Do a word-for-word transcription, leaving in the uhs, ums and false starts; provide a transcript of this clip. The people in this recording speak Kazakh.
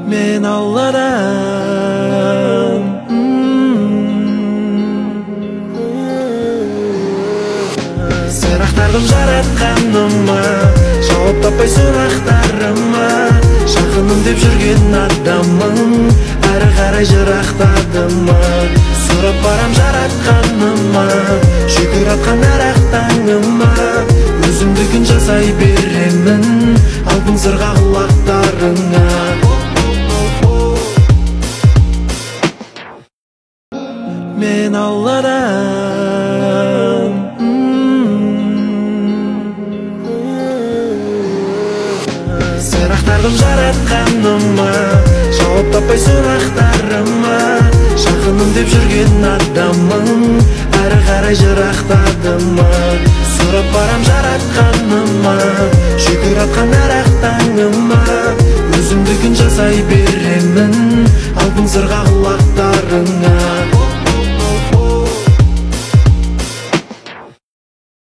мен Алладан. Сұрақтардың жаратқаныма жауап таппай сұрақтарыма, жақыным деп жүрген адамың әрі қарай жырақтадыма. Сұрап барам жаратқаныма, шүкір атқан әр ақ таңыма. Өзімдігін жасай беремін алтын сырға құлақтарыңа. Мен Алладан. Сұрақтардың жаратқаныма жауап таппай сұрақтарыма, жақыным деп жүрген адамың әрі қарай жырақтадыма. Сұрап барам жаратқаныма, шүкір атқан әр ақ таңыма. Өзімдігін жасай беремін алтын сырға құлақтарыңа.